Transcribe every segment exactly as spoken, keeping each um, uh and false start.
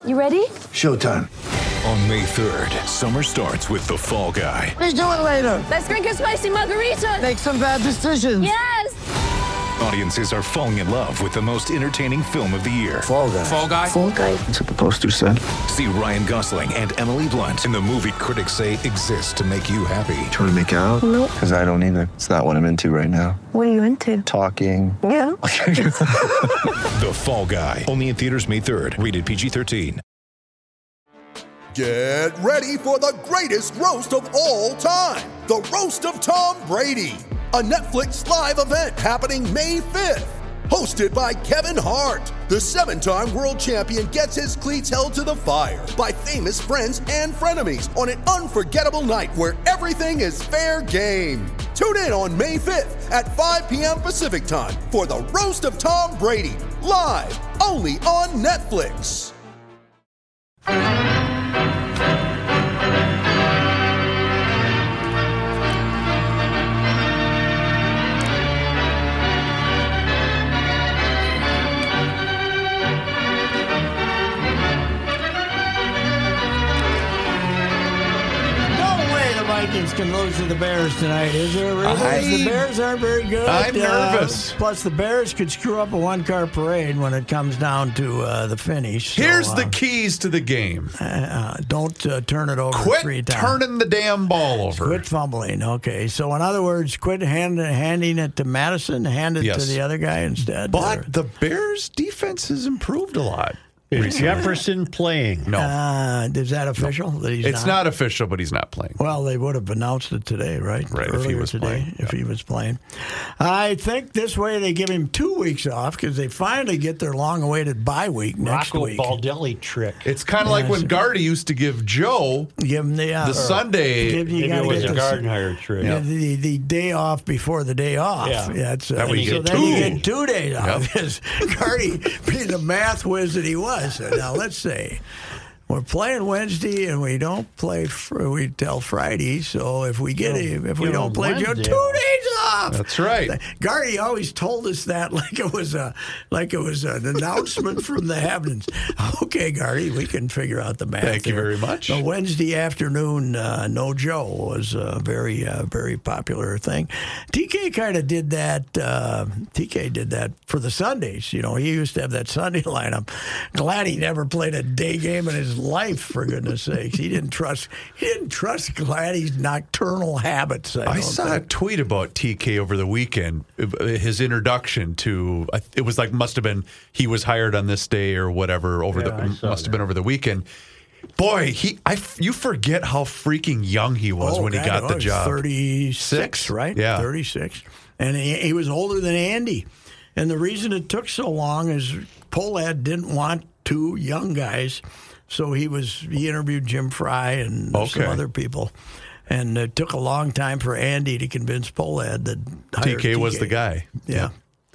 You ready? Showtime. On May third, summer starts with The Fall Guy. Let's do it later. Let's drink a spicy margarita. Make some bad decisions. Yes. Audiences are falling in love with the most entertaining film of the year. Fall Guy. Fall Guy. Fall Guy. That's what the poster said. See Ryan Gosling and Emily Blunt in the movie critics say exists to make you happy. Trying to make it out? Nope. Because I don't either. It's not what I'm into right now. What are you into? Talking. Yeah. The Fall Guy. Only in theaters May third. Rated P G thirteen. Get ready for the greatest roast of all time. The Roast of Tom Brady. A Netflix live event happening May fifth. Hosted by Kevin Hart. The seven-time world champion gets his cleats held to the fire by famous friends and frenemies on an unforgettable night where everything is fair game. Tune in on May fifth at five p.m. Pacific time for the Roast of Tom Brady. Live only on Netflix. Vikings can lose to the Bears tonight, is there? I, the Bears aren't very good. I'm nervous. Uh, plus, the Bears could screw up a one-car parade when it comes down to uh, the finish. So, Here's uh, the keys to the game. Uh, don't uh, turn it over Quit three times. turning the damn ball over. Quit fumbling. Okay. So, in other words, quit hand, handing it to Madison, hand it Yes. to the other guy instead. But or, the Bears' defense has improved a lot. Is recently. Jefferson playing? No. uh, is that official? That he's It's not official, but he's not playing. Well, they would have announced it today, right? Right, if Earlier he was today, playing, if yeah. he was playing. I think this way they give him two weeks off because they finally get their long-awaited bye week next Rocco week. Baldelli trick. It's kind of like when Gardy used to give Joe Give him the, uh, the Sunday. give, you Maybe gotta it was get a the- Gardenhire trick. yeah, the, the day off before the day off. Yeah. That's, uh, That way you so get then you two. get two days off. Because Gardy, being the math whiz that he was. So now let's say we're playing Wednesday and we don't play. Fr- we tell Friday. So if we get him, if we give don't him play Joe, Wednesday two off. days off. That's right. Gardy always told us that like it was a like it was an announcement from the heavens. Okay, Gardy, we can figure out the math. Thank you there. very much. The Wednesday afternoon, uh, no Joe was a very, uh, very popular thing. T K kind of did that. Uh, T K did that for the Sundays. You know, he used to have that Sunday lineup. Glad he never played a day game in his life. For goodness sakes, he didn't trust. He didn't trust Gladdy's nocturnal habits. I, I don't saw think. a tweet about T K over the weekend. His introduction to it was like must have been he was hired on this day or whatever over Yeah, I the saw must have that. been over the weekend. Boy, he I you forget how freaking young he was Oh, when he God, got oh, the he's job. thirty-six, Six? right? Yeah. thirty-six. And he, he was older than Andy. And the reason it took so long is Polad didn't want two young guys. So he was he interviewed Jim Fry and some Okay. other people. And it took a long time for Andy to convince Polad that T hired K was the guy. Yeah.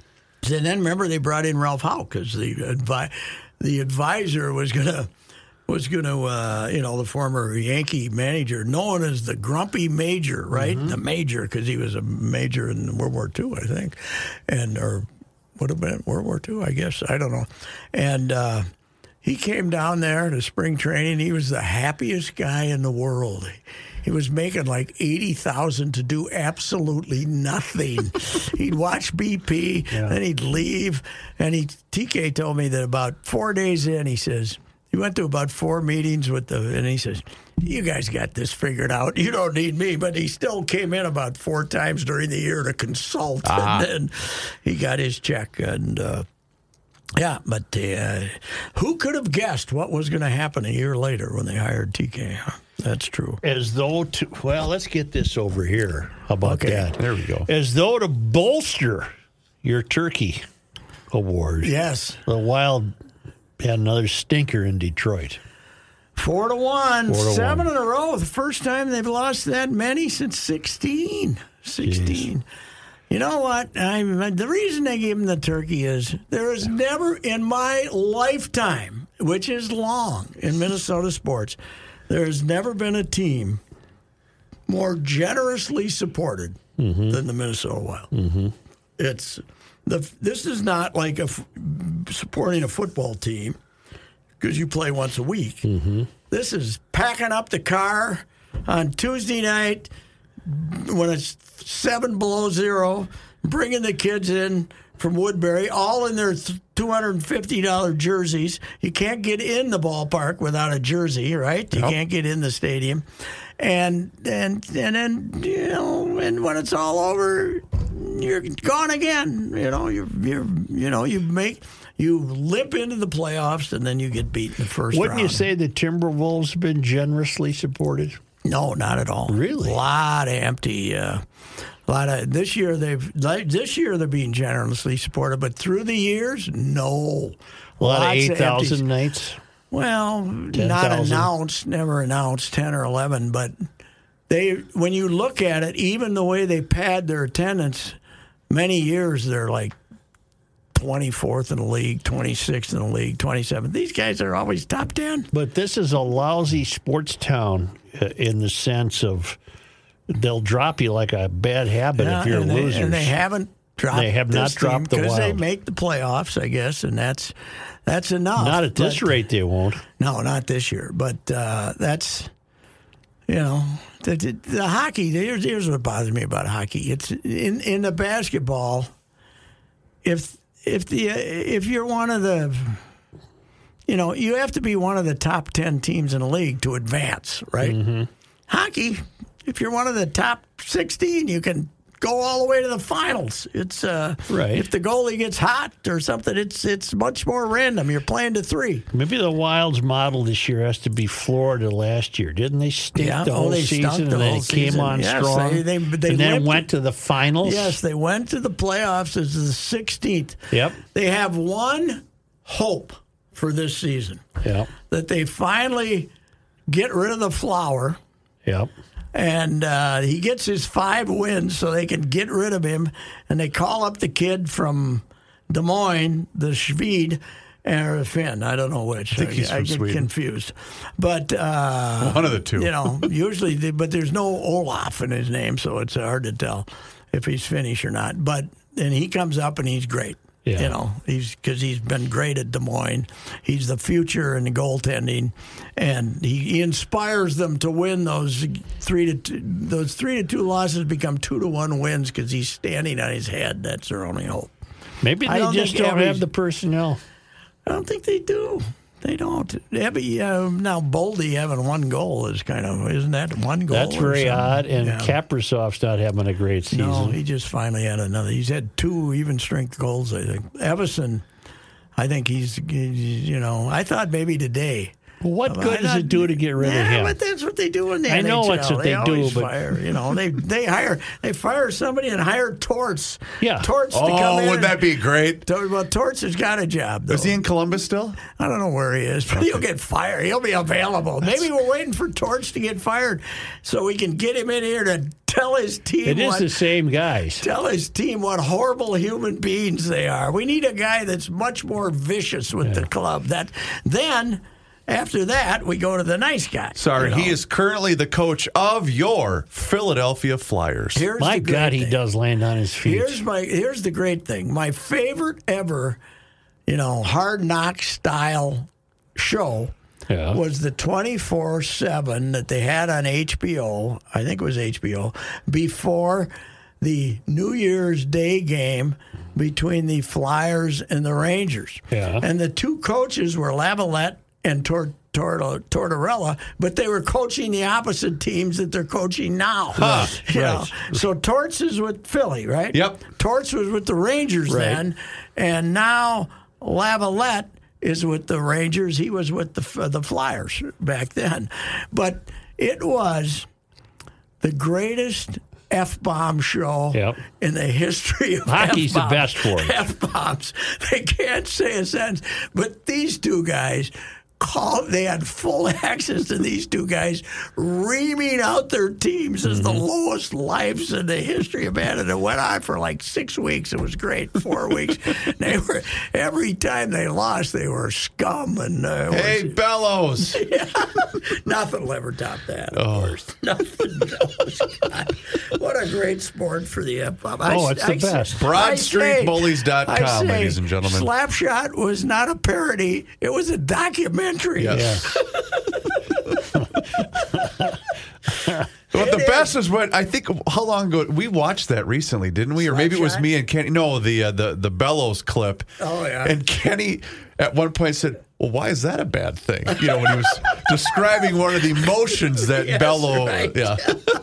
And then remember they brought in Ralph Houk because the advi- the advisor was gonna was gonna uh, you know the former Yankee manager known as the Grumpy Major, right? Mm-hmm. The Major because he was a major in World War Two, I think, and or would have been World War Two, I guess. I don't know. And uh, he came down there to spring training. He was the happiest guy in the world. He was making like eighty thousand to do absolutely nothing. He'd watch B P, Yeah. then he'd leave, and he T K told me that about four days in, he says he went to about four meetings with the, and he says, "You guys got this figured out. You don't need me." But he still came in about four times during the year to consult, Ah. and then he got his check and. Uh, Yeah, but uh, who could have guessed what was going to happen a year later when they hired T K? Huh? That's true. As though to, well, let's get this over here. How about Okay. that? There we go. As though to bolster your turkey award. Yes. The Wild had another stinker in Detroit. Four to one. Four to Seven one. in a row. The first time they've lost that many since sixteen. sixteen. You know what? I, the reason they gave him the turkey is there is never in my lifetime, which is long in Minnesota sports, there has never been a team more generously supported Mm-hmm. than the Minnesota Wild. Mm-hmm. It's the. This is not like a f- supporting a football team. because you play once a week. Mm-hmm. This is packing up the car on Tuesday night when it's seven below zero, bringing the kids in from Woodbury, all in their two hundred fifty dollars jerseys. You can't get in the ballpark without a jersey, right? You Yep. can't get in the stadium. And and and then, you know, and when it's all over, you're gone again. You know, you're you're you know, you make you limp into the playoffs and then you get beat in the first Wouldn't round. you say the Timberwolves have been generously supported? No, not at all. Really? A lot of empty. Uh, a lot of this year they've like, this year they're being generously supported, but through the years, no. A lot Lots of eight empties. thousand nights. Well, not thousand. announced, never announced, ten or eleven. But they, when you look at it, even the way they pad their attendance, many years they're like twenty-fourth in the league, twenty-sixth in the league, twenty-seventh. These guys are always top ten. But this is a lousy sports town uh, in the sense of they'll drop you like a bad habit Yeah, if you're and they, losers. and they haven't dropped. They have not this team dropped the because they Wild. make the playoffs, I guess, and that's that's enough. Not at this But- rate, they won't. No, not this year. But uh, that's, you know, the, the, the hockey. Here's, here's what bothers me about hockey. It's in in the basketball. If if the if you're one of the, you know, you have to be one of the top ten teams in the league to advance, right? Mm-hmm. Hockey, if you're one of the top sixteen, you can go all the way to the finals. It's uh, Right. If the goalie gets hot or something, it's it's much more random. You're playing to three. Maybe the Wild's model this year has to be Florida last year. Didn't they stink Yeah, the oh, whole they season stunk the and then whole it came season. on Yes, strong? they- they- they and then limped- went to the finals? Yes, they went to the playoffs as the sixteenth. Yep. They have one hope for this season, Yep. that they finally get rid of the Flower, Yep. and uh, he gets his five wins so they can get rid of him, and they call up the kid from Des Moines, the Schwede, or Finn. I don't know which. I think he's I from get Sweden. confused. But uh, One of the two. You know, usually, they, but there's no Olaf in his name, so it's hard to tell if he's Finnish or not. But then he comes up and he's great. Yeah. You know, he's because he's been great at Des Moines. He's the future in the goaltending, and he, he inspires them to win those three to two, those three to two losses become two to one wins because he's standing on his head. That's their only hope. Maybe I they don't just think don't every- have the personnel. I don't think they do. They don't. Every, uh, now, Boldy having one goal is kind of, isn't that one goal? That's or very something? odd. And Yeah. Kaprasov's not having a great season. No, he just finally had another. He's had two even strength goals, I think. Everson, I think he's, he's you know, I thought maybe today. What I good does thought- it do to get rid yeah, of him? but that's what they do in the I N H L. know that's what they do, always but- fire, you know, they they hire they fire somebody and hire Torts. Yeah. Torts to come Oh, in. would that be great? and- Well, Torts has got a job. Though. Is he in Columbus still? I don't know where he is, but he'll get fired. He'll be available. Maybe we're waiting for Torch to get fired so we can get him in here to tell his team It is what, the same guys. tell his team what horrible human beings they are. We need a guy that's much more vicious with the club. That then after that we go to the nice guy. Sorry, you know. he is currently the coach of your Philadelphia Flyers. Here's My the great God, he thing. does land on his feet. Here's my here's the great thing. My favorite ever, you know, hard knock style show Yeah. was the twenty-four seven that they had on H B O. I think it was H B O before the New Year's Day game between the Flyers and the Rangers. Yeah. And the two coaches were Lavalette and Tor- Tor- Tortorella, but they were coaching the opposite teams that they're coaching now. You know? right. So Torts is with Philly, right? Yep. Torts was with the Rangers Right. then, and now Lavalette is with the Rangers. He was with the the Flyers back then. But it was the greatest F-bomb show Yep. in the history of Hockey's the F-bombs. best for it. F-bombs. They can't say a sentence. But these two guys, call, they had full access to these two guys reaming out their teams as Mm-hmm. the lowest lives in the history of man. And it went on for like six weeks. It was great. Four weeks. They were every time they lost, they were scum. And uh, it Hey, was- Bellows. nothing will ever top that. Of course, nothing knows. God, what a great sport for the F-bomb. I Oh, s- it's the I s- best. broad I street say- bullies dot com, I say ladies and gentlemen. Slapshot was not a parody; it was a documentary. documentary. Yes. Yeah. But the It best is what I think. How long ago we watched that recently, didn't we? Or maybe it was Slapshot? me and Kenny. No, the uh, the the Bellows clip. Oh, yeah. And Kenny at one point said, "Well, why is that a bad thing?" You know, when he was describing one of the emotions that Yes, Bellow. right. Yeah.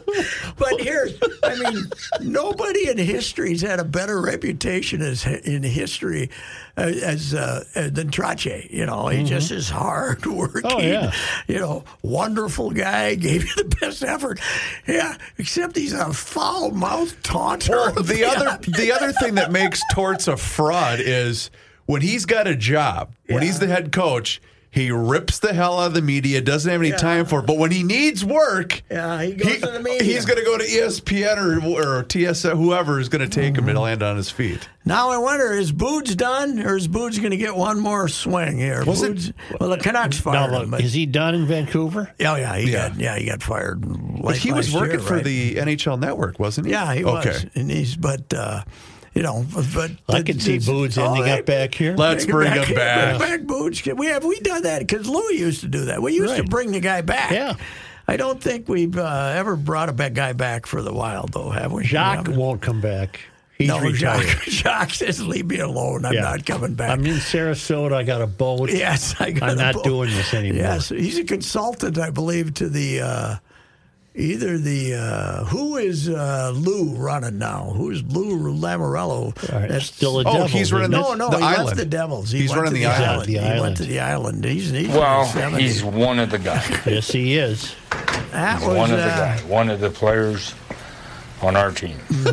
But here's, I mean, nobody in history's had a better reputation as in history uh, as uh, uh, than Trache. You know, he just is hard working. Oh, yeah. You know, wonderful guy, gave you the best effort. Yeah, except he's a foul mouthed taunter. Well, the other the other thing that makes Torts a fraud is when he's got a job, when he's the head coach, he rips the hell out of the media, doesn't have any Yeah. time for it. But when he needs work, Yeah, he goes to the media. he's going to go to E S P N or, or T S N, whoever is going to take him and land on his feet. Now I wonder, is Boods done, or is Boods going to get one more swing here? Was it- Boods, well, the Canucks Now, fired look, him. But, is he done in Vancouver? oh yeah, he Yeah. got yeah he got fired. Late But he was last working year, for right? the N H L Network, wasn't he? Yeah, he okay. was, and he's but uh, you know, but I can see Boods ending up back here. Let's bring him back. Bring back Boods. We have we done that because Louis used to do that. We used to Right. bring the guy back. Yeah. I don't think we've uh, ever brought a bad guy back for the Wild, though, have we? Jacques Yeah. won't come back. He's no, retired. Jacques, Jacques says, "Leave me alone. I'm Yeah. not coming back." I'm in Sarasota. I got a boat. Yes, I got I'm a not boat. doing this anymore. Yes, he's a consultant, I believe, to the uh, either the uh, who is uh, Lou running now? Who's Lou Lamorello? All right, still a Oh, Devils, he's running isn't the- it? No, no, he island. left the Devils. He He's went running to the island. The He went island. to the island. He's, he's Well, in his seventies. he's one of the guys. Yes, he is. That He's was, one of the uh, guys. One of the players on our team.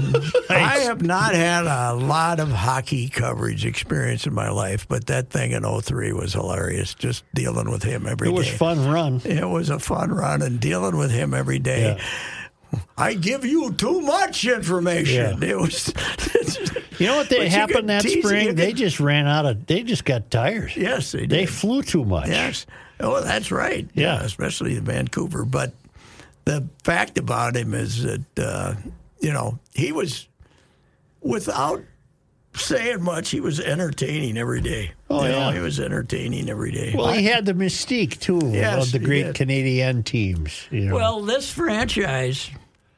I have not had a lot of hockey coverage experience in my life, but that thing in oh three was hilarious. Just dealing with him every It day. was fun run. It was a fun run, and dealing with him every day. Yeah. I give you too much information. Yeah. It was. You know what But they you happened could that tease it, you spring? could- They just ran out of. They just got tired. Yes, they did. They flew too much. Yes. Oh, that's right. Yeah. especially in Vancouver. But the fact about him is that uh, you know he was, without saying much, he was entertaining every day. Oh, you know, yeah. he was entertaining every day. Well, he had the mystique too Yes, of the he great did. Canadian teams. You know. Well, this franchise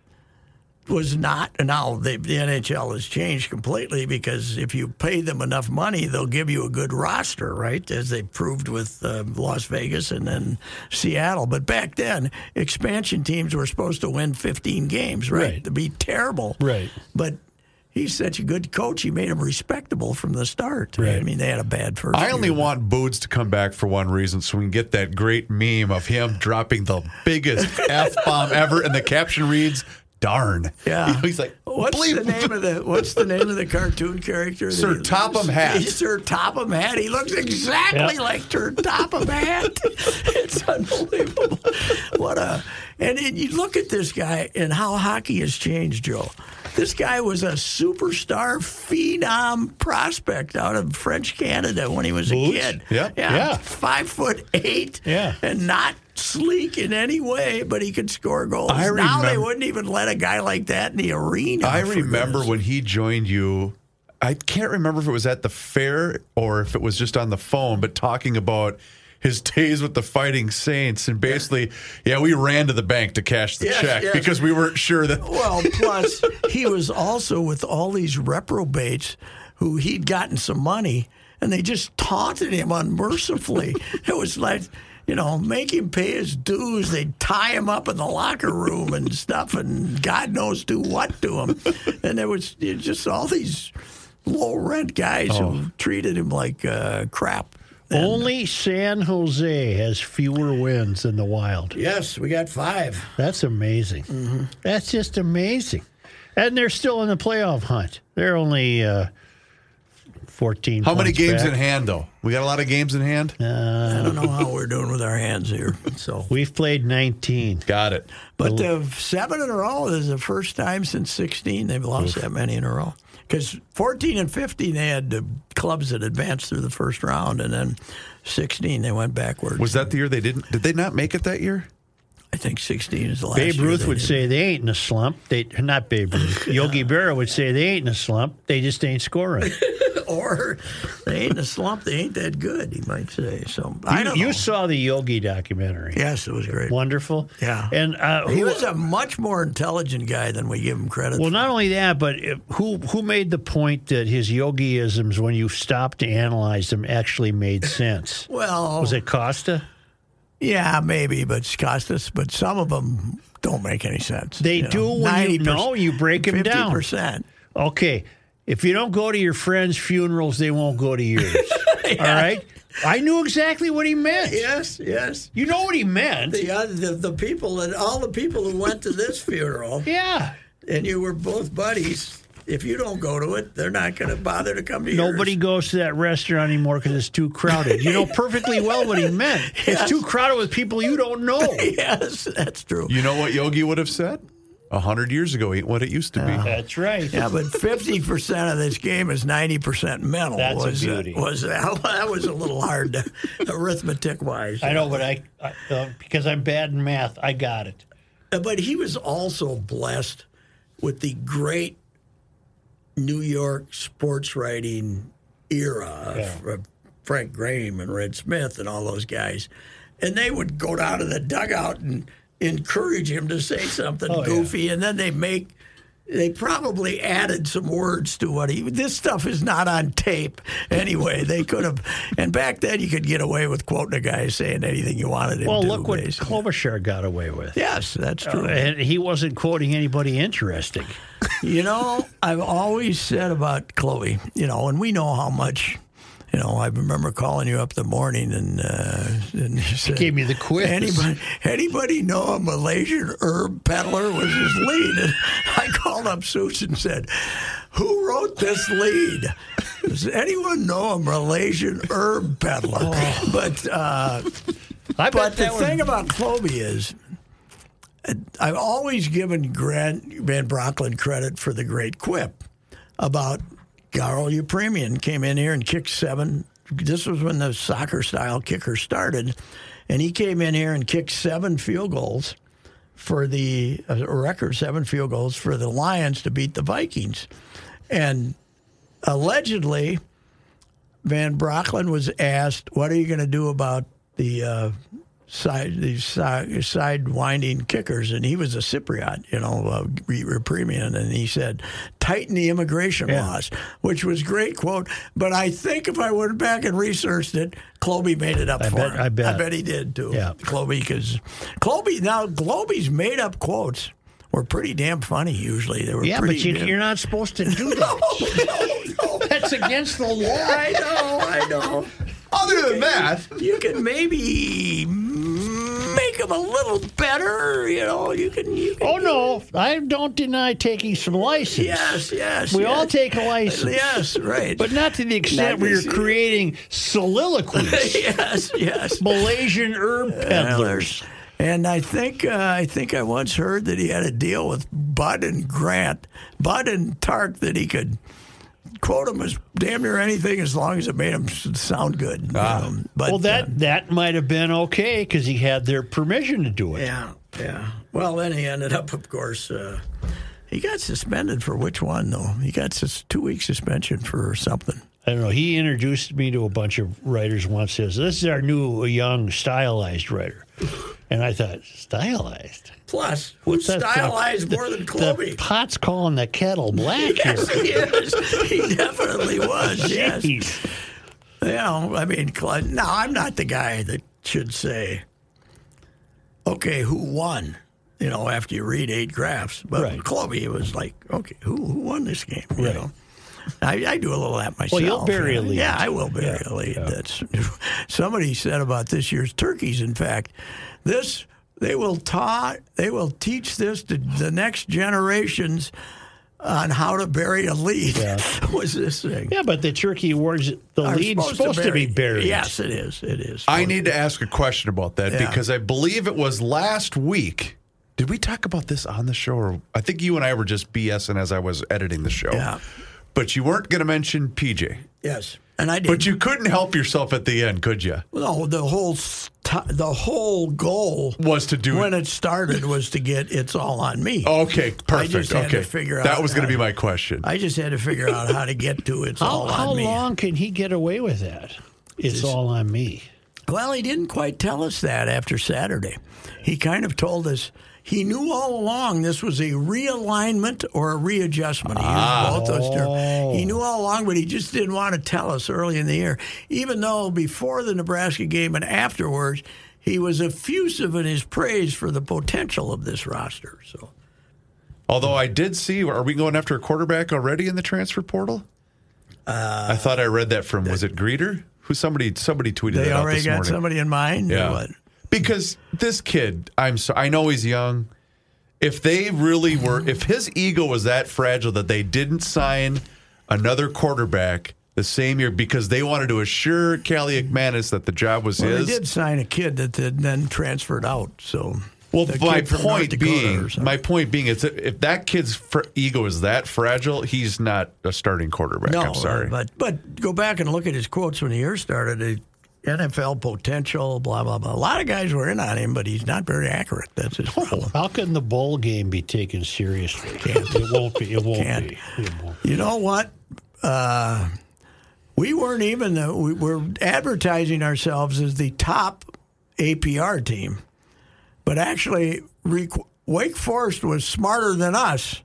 was not. Now the, the N H L has changed completely because if you pay them enough money, they'll give you a good roster, right? As they proved with uh, Las Vegas and then Seattle. But back then, expansion teams were supposed to win fifteen games, right? Right. To be terrible, Right. But he's such a good coach. He made them respectable from the start. I Right. mean, they had a bad first. I only year, but- want Boots to come back for one reason, so we can get that great meme of him dropping the biggest F bomb ever, and the caption reads, "Darn." Yeah, You know, he's like, what's bleep. the name of the What's the name of the cartoon character? that Sir he- Topham Hatt. Sir Topham Hatt. He looks exactly Yeah. like Sir Topham Hatt. It's unbelievable. What a and it, you look at this guy and how hockey has changed, Joe. This guy was a superstar phenom prospect out of French Canada when he was a Boots? kid. Yeah. yeah, Yeah. five foot eight. Yeah. and not sleek in any way, but he could score goals. I now they remember- wouldn't even let a guy like that in the arena. I for remember goodness. when he joined you. I can't remember if it was at the fair or if it was just on the phone, but talking about his days with the Fighting Saints. And basically, yeah, we ran to the bank to cash the Yes, check yes. because we weren't sure that. Well, plus he was also with all these reprobates who he'd gotten some money, and they just taunted him unmercifully. It was like, you know, make him pay his dues. They'd tie him up in the locker room and stuff, and God knows do what to him. And there was just all these low rent guys who treated him like uh, crap. Only San Jose has fewer wins than the Wild. Yes, we got five. That's amazing. Mm-hmm. That's just amazing. And they're still in the playoff hunt. They're only uh, fourteen. How many points games back. in hand, though? We got a lot of games in hand? I don't know how we're doing with our hands here. So, We've played nineteen. Got it. but uh, seven in a row is the first time since sixteen they've lost that many in a row. Because fourteen and fifteen they had the clubs that advanced through the first round, and then sixteen they went backward. Was that the year they didn't? Did they not make it that year? I think sixteen is the last Babe year Ruth they would did. say they ain't in a slump. They not Babe Ruth. Yogi Berra would say they ain't in a slump. They just ain't scoring. Or they ain't in a slump. They ain't that good, he might say. So I you, don't you know. saw the Yogi documentary. Yes, it was great. Wonderful. Yeah. And uh, He who, was a much more intelligent guy than we give him credit well, for. not only that, but uh, who who made the point that his Yogiisms, when you stopped to analyze them, actually made sense? Well, Was it Costa? yeah, maybe, but Costas, but some of them don't make any sense. They you do know, when you ninety percent know, you break 'em down. fifty percent. Okay. If you don't go to your friends' funerals, they won't go to yours. All right? I knew exactly what he meant. Yes, yes. You know what he meant. The, uh, the the people that all the people who went to this funeral, Yeah. and you were both buddies. If you don't go to it, they're not going to bother to come to yours. Nobody goes to that restaurant anymore because it's too crowded. You know perfectly well what he meant. Yes. It's too crowded with people you don't know. Yes, that's true. You know what Yogi would have said? A hundred years ago, ain't what it used to be. That's right. Yeah, but fifty percent of this game is ninety percent mental. That's a was, beauty. Uh, was that, that was a little hard, to, arithmetic-wise. I know, but I, I uh, because I'm bad in math, I got it. Uh, But he was also blessed with the great New York sports writing era Yeah. of Frank Graham and Red Smith and all those guys. And they would go down to the dugout and encourage him to say something Oh, goofy, and then they make they probably added some words to what he. This stuff is not on tape anyway. They could have, and back then you could get away with quoting a guy saying anything you wanted him Well, to. look what basically. Klobuchar got away with. Yes, that's Uh, true. and he wasn't quoting anybody interesting. You know, I've always said about Chloe, you know, and we know how much. You know, I remember calling you up the morning and uh, and you said, Gave me the quiz. Anybody, anybody know a Malaysian herb peddler was his lead? And I called up Susan and said, "Who wrote this lead? Does anyone know a Malaysian herb peddler?" Oh. But uh, I bet but the that thing was, about Chloe is, uh, I've always given Grant Van Brocklin credit for the great quip about Garo Upremian came in here and kicked seven. This was when the soccer-style kicker started, and he came in here and kicked seven field goals for the a record seven field goals for the Lions to beat the Vikings. And allegedly, Van Brocklin was asked, "What are you going to do about the uh, side these side, side winding kickers?" And he was a Cypriot, you know, uh, Repremian, and he said, "Tighten the immigration Yeah. laws," which was great quote. But I think if I went back and researched it, Kloby made it up I for bet- him. I bet. I bet he did too. Yeah. Kloby, because Kloby now Kloby's made up quotes were pretty damn funny. Usually they were. yeah, pretty but you, damn- you're not supposed to do that. no, no, no. That's against the law. I know, I know. Other than that, You can maybe make them a little better. You know, you can. You can Oh no, I don't deny taking some license. Yes, yes. We yes. all take a license. Yes, right. But not to the extent Not where this- you're creating soliloquies. yes, yes. Malaysian herb Well, peddlers. there's- And I think uh, I think I once heard that he had a deal with Bud and Grant, Bud and Tark, that he could quote him as damn near anything as long as it made him s- sound good. you know. But, well, that uh, that might have been okay because he had their permission to do it. yeah, yeah. Well, then he ended up, of course. Uh, he got suspended for which one though? He got sus- two week suspension for something. I don't know. He introduced me to a bunch of writers once. Says this is our new young stylized writer, and I thought stylized. Plus, who's That's the- stylized more than The Chloe? pot's calling the kettle black Yes, here. he is. He definitely was. Yes. Jeez. You know, I mean, Cl- no, I'm not the guy that should say, okay, who won? You know, after you read eight graphs. But Right. Chloe, it was like, okay, who who won this game? You Right. know, I, I do a little of that myself. Well, you'll bury a lead. Yeah, I will bury Yeah, a lead. yeah. That's somebody said about this year's turkeys. In fact, this they will taught they will teach this to the next generations on how to bury a lead. Yeah. Was this thing? Yeah, but the Turkey Awards, the Are lead's supposed, to, be buried. Yes, it is. It is. I need to ask a question about that Yeah. because I believe it was last week. Did we talk about this on the show? Or I think you and I were just BSing as I was editing the show. Yeah. But you weren't going to mention P J. Yes. And I did. But you couldn't help yourself at the end, could you? No, the whole st- the whole goal Was to do when it started was to get It's All on Me. Okay, perfect. I just had okay. to figure out that was going to how- be my question. I just had to figure out how to get to It's How, All how on Me. long can he get away with that? It's all on me. Well, he didn't quite tell us that after Saturday. He kind of told us he knew all along this was a realignment or a readjustment. He Ah. used both those terms. He knew all along, but he just didn't want to tell us early in the year. Even though before the Nebraska game and afterwards, he was effusive in his praise for the potential of this roster. So, Although I did see, are we going after a quarterback already in the transfer portal? Uh, I thought I read that from, was it Greeter? Who somebody somebody tweeted they that out already this got morning. somebody in mind? Yeah. Or what? Because this kid, I'm so, I know he's young. If they really were, if his ego was that fragile that they didn't sign another quarterback the same year because they wanted to assure Callie McManus that the job was Well, his. they did sign a kid that then transferred out. So, Well, the my kid from North point Dakota or being, something. my point being, is that if that kid's fr- ego is that fragile, he's not a starting quarterback. No, I'm sorry. uh, but but go back and look at his quotes when the year started. The N F L potential, blah blah blah. A lot of guys were in on him, but he's not very accurate. That's his problem. How can the bowl game be taken seriously? It won't be. It won't Can't. be. It won't. You know what? Uh, we weren't even. The, we were advertising ourselves as the top A P R team, but actually, Wake Forest was smarter than us.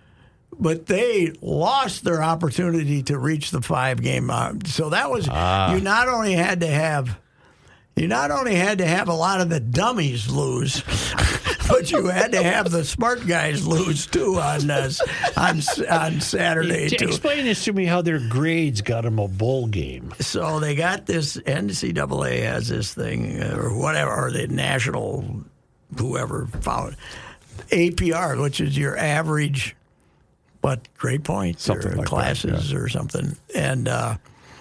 But they lost their opportunity to reach the five game. Uh, so that was Ah. you not only had to have you not only had to have a lot of the dummies lose, but you had to have the smart guys lose too on uh, on on Saturday T- too. Explain this to me. How their grades got them a bowl game? So they got this N C double A has this thing uh, or whatever, or the national whoever found A P R, which is your average. What grade points Something or like classes that, yeah. or something, and uh,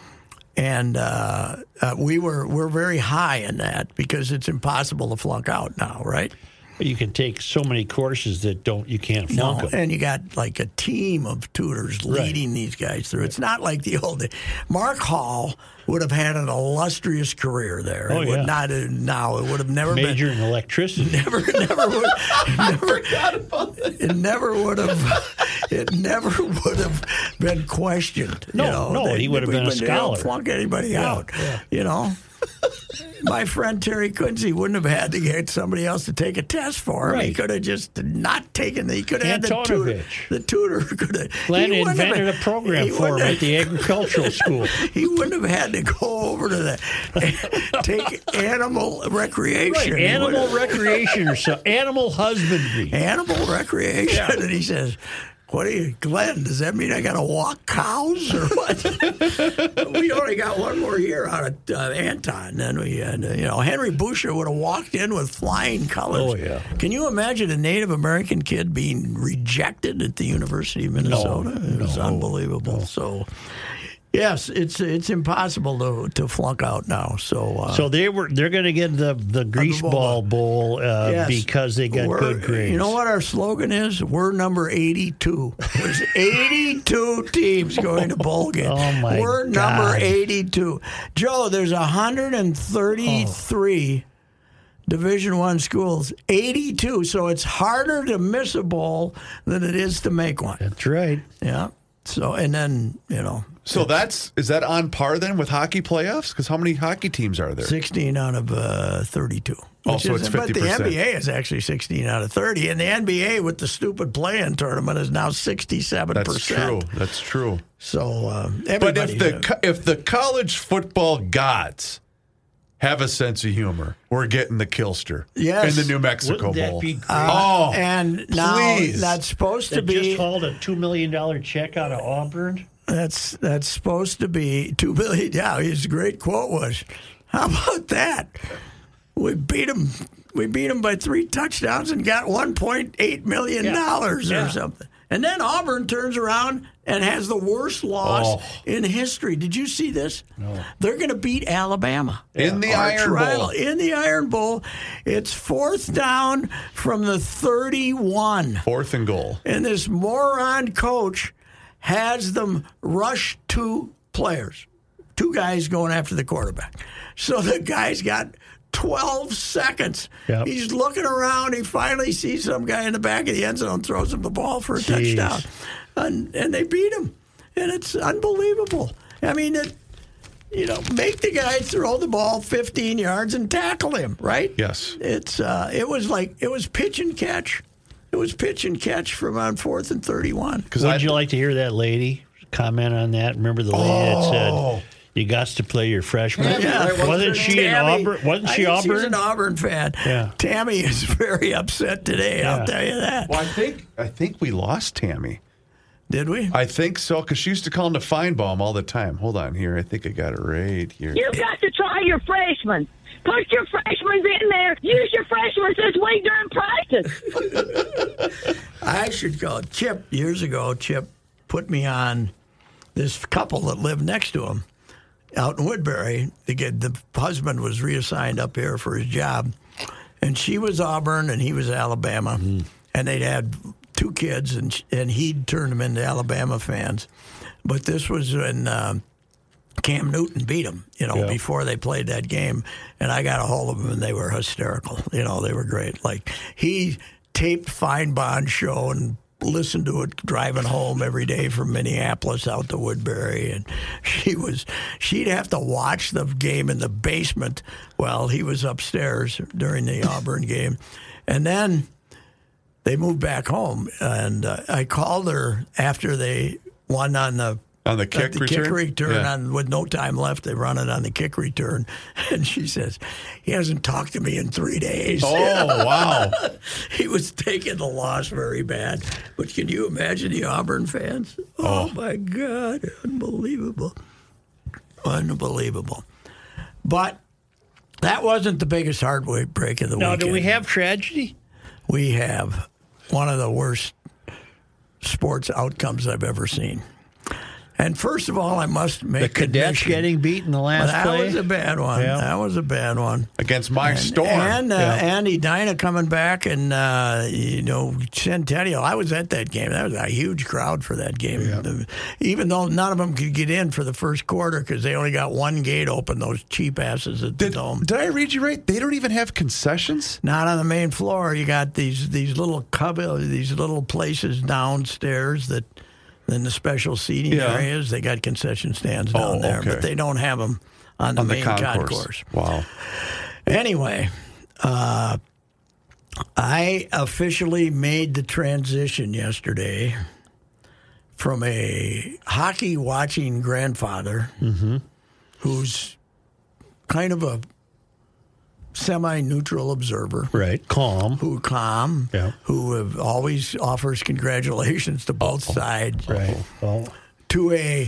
and uh, uh, we were we're very high in that because it's impossible to flunk out now, right? You can take so many courses that don't you can't flunk No, them. and you got like a team of tutors leading these guys through. It's not like the old days. Mark Hall would have had an illustrious career there. Oh, it would yeah. not have, now it would have never Major been in electricity. never never would never it never would have it never would have been questioned. No, you know, no, They- he would have we been a wouldn't- they don't scholar. flunk anybody Yeah, out. yeah. You know. My friend Terry Quincy wouldn't have had to get somebody else to take a test for him. He Right. could have just not taken. The, he could have had the tutor. Antonovich. The tutor could have. Glenn he wouldn't have- invented a program he for him wouldn't at the agricultural school. He wouldn't have had to go over to the take animal recreation. Right, He animal would've- recreation or so, animal husbandry. Animal recreation, and he says. What do you, Glenn? Does that mean I got to walk cows or what? We only got one more year out of uh, Anton. Then we had, uh, you know, Henry Boucher would have walked in with flying colors. Oh, yeah. Can you imagine a Native American kid being rejected at the University of Minnesota? It was unbelievable. So, yes, it's it's impossible to to flunk out now. So, uh, So they were they're going to get the the grease bowl. ball bowl uh, yes, because they got we're- good grades. You know what our slogan is? We're number eighty-two. There's eighty-two teams going to bowl games. Oh, my We're number God. eighty-two. Joe, there's one hundred thirty-three Division One schools. eighty-two. So it's harder to miss a bowl than it is to make one. That's right. Yeah. So and then you know. So that's is that on par then with hockey playoffs? Because how many hockey teams are there? sixteen out of uh, thirty-two. Oh, Which so is- it's But the fifty percent. N B A is actually sixteen out of thirty, and the N B A with the stupid play-in tournament is now sixty-seven That's percent. true. That's true. So, uh, But if everybody's the a- co- if the college football gods have a sense of humor, we're getting the Kilster Yes. in the New Mexico Wouldn't that Bowl. be great? oh, and now please. that's supposed to That just be hauled a two million dollar check out of Auburn. that's that's supposed to be two billion. Yeah, his great quote was, "How about that? We beat him. We beat him by three touchdowns and got one point eight million dollars Yeah. or Yeah. something." And then Auburn turns around and has the worst loss Oh. in history. Did you see this? No. They're going to beat Alabama In the Our Iron rival. Bowl. In the Iron Bowl, it's fourth down from the thirty-one. Fourth and goal. And this moron coach has them rush two players. two guys going after the quarterback. So the guy's got twelve seconds. Yep. He's looking around. He finally sees some guy in the back of the end zone, throws him the ball for a Jeez. touchdown. And, and they beat him. And it's unbelievable. I mean, it, you know, make the guy throw the ball fifteen yards and tackle him, right? Yes. It's uh, it was like it was pitch and catch. It was pitch and catch from on fourth and thirty-one. Would I, you like to hear that lady comment on that? Remember the lady Oh. that said you got to play your freshman? Yeah. Wasn't she an Tammy- Auburn? Wasn't she I think Auburn? She's an Auburn fan. Yeah. Tammy is very upset today. Yeah. I'll tell you that. Well, I think I think we lost Tammy. Did we? I think so, because she used to call him the Feinbaum all the time. Hold on here. I think I got it right here. You've got to try your freshmen. Put your freshmen in there. Use your freshmen this week during practice. I should go. Chip, years ago, Chip put me on this couple that lived next to him out in Woodbury. The, the husband was reassigned up here for his job, and she was Auburn and he was Alabama, mm. and they'd had two kids, and and he'd turned them into Alabama fans. But this was when uh, Cam Newton beat them, you know, yeah. before they played that game. And I got a hold of them, and they were hysterical. You know, they were great. Like, he taped Feinbaum's show and listened to it driving home every day from Minneapolis out to Woodbury. And she was, she'd have to watch the game in the basement while he was upstairs during the Auburn game. And then they moved back home, and uh, I called her after they won on the On the kick the return? kick return Yeah. on, with no time left. They run it on the kick return, and she says, he hasn't talked to me in three days. Oh, wow. He was taking the loss very bad. But can you imagine the Auburn fans? Oh, Oh. my God. Unbelievable. Unbelievable. But that wasn't the biggest heartbreak of the Now, weekend. do we have tragedy? We have one of the worst sports outcomes I've ever seen. And first of all, I must make The Cadets admission- getting beat in the Well, last that play? was a bad one. Yeah. That was a bad one. Against my And, storm. and uh, Yeah. Andy Dinah coming back, and uh, you know, Centennial. I was at that game. That was a huge crowd for that game. The- even though none of them could get in for the first quarter because they only got one gate open. Those cheap asses at the Did, dome. did I read you right? They don't even have concessions? Not on the main floor. You got these these little cub, these little places downstairs that. In the special seating Yeah. areas, they got concession stands down Oh, there, okay. but they don't have them on the On the main concourse. concourse. Wow. Anyway, uh, I officially made the transition yesterday from a hockey watching grandfather Mm-hmm. who's kind of a semi-neutral observer. Right. Calm. Who calm, Yeah. who have always offers congratulations to both sides, Right. Oh. to a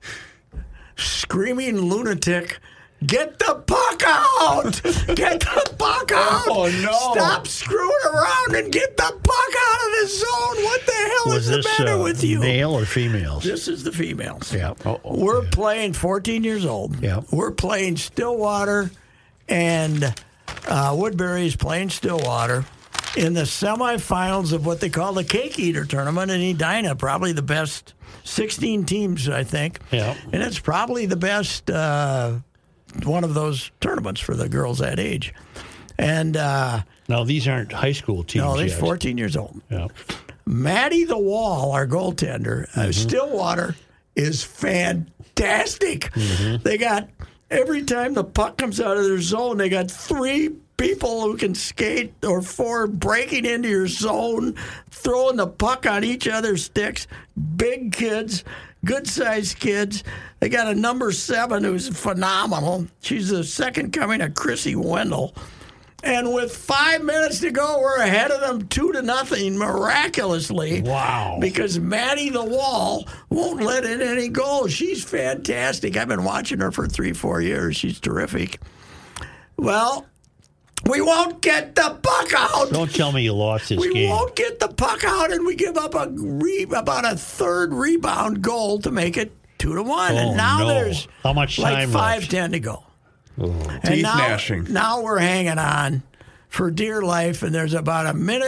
screaming lunatic. Get the puck out! Get the puck out! Oh, no. Stop screwing around and get the puck out of the zone! What the hell Was is this the matter uh, with you? male or females? This is the females. Yeah. Uh-oh. We're playing fourteen years old. Yeah. We're playing Stillwater, and uh, Woodbury's playing Stillwater in the semifinals of what they call the Cake Eater tournament in Edina. Probably the best sixteen teams, I think. Yeah. And it's probably the best uh, one of those tournaments for the girls that age. And uh, Now, these aren't high school teams no, they're yet. fourteen years old. Yeah. Maddie the Wall, our goaltender, uh, Stillwater, is fantastic. They got, every time the puck comes out of their zone, they got three people who can skate or four breaking into your zone, throwing the puck on each other's sticks. Big kids, good-sized kids. They got a number seven who's phenomenal. She's the second coming of Chrissy Wendell. And with five minutes to go, we're ahead of them two to nothing, miraculously. Wow. Because Maddie the Wall won't let in any goals. She's fantastic. I've been watching her for three, four years. She's terrific. Well, we won't get the puck out. Don't tell me you lost this we game. won't get the puck out, and we give up a re- about a third rebound goal to make it two to one. Oh, and now no. there's How much like time five left? ten to go. And Teeth now, gnashing. now we're hanging on for dear life, and there's about a minute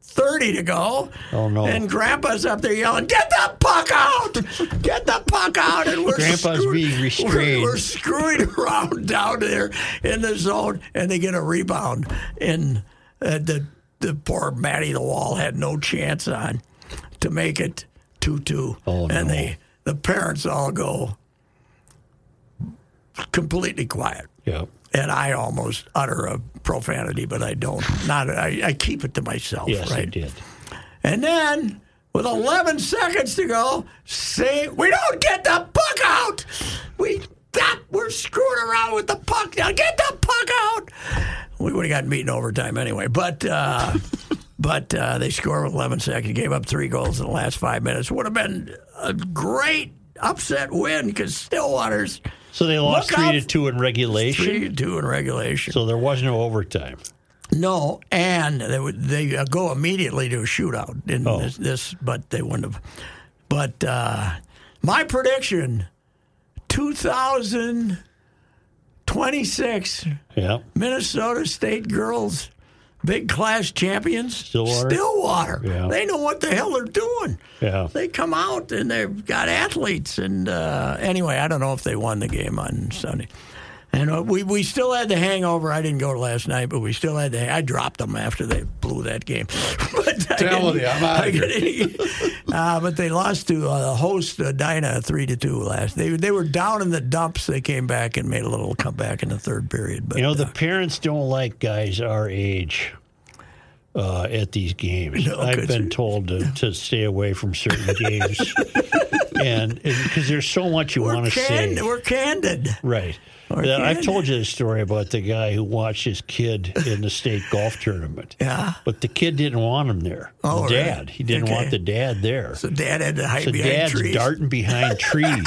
thirty to go. Oh, no. And Grandpa's up there yelling, "Get the puck out! Get the puck out!" And we're Grandpa's screw- being restrained. We're, we're screwing around down there in the zone, and they get a rebound. And uh, the the poor Matty the Wall had no chance on to make it two two. Oh, and no. they the parents all go completely quiet. Yeah. And I almost utter a profanity, but I don't. Not I, I keep it to myself. Yes, right? I did. And then, with eleven seconds to go, say we don't get the puck out. We stop. We're screwing around with the puck now. Get the puck out. We would have gotten beaten overtime anyway. But uh, but uh, they scored with eleven seconds. Gave up three goals in the last five minutes. Would have been a great upset win because Stillwater's. So they lost Look three out. to two in regulation. Three to two in regulation. So there was no overtime. No, and they would they uh, go immediately to a shootout in Oh. this, this, but they wouldn't have. But uh, my prediction: two thousand twenty-six Yeah. Minnesota State girls big class champions. Stillwater? Stillwater. Yeah. They know what the hell they're doing. Yeah. They come out and they've got athletes. And uh, anyway, I don't know if they won the game on Sunday. And uh, we, we still had the hangover. I didn't go last night, but we still had the. I dropped them after they blew that game. but I Telling didn't- you, I'm out I of here. didn't- uh, but they lost to uh, the host uh, Dinah three to two last. They they were down in the dumps. They came back and made a little comeback in the third period. But You know, the uh, parents don't like guys our age uh, at these games. No, I've 'cause been you- told to, to stay away from certain games. And because there's so much you we're want to candid. say. We're candid. Right. We're Yeah, I've candid. told you the story about the guy who watched his kid in the state golf tournament. Yeah. But the kid didn't want him there. Oh, the really? dad. He didn't Okay. want the dad there. So Dad had to hide So behind dad's trees. darting behind trees.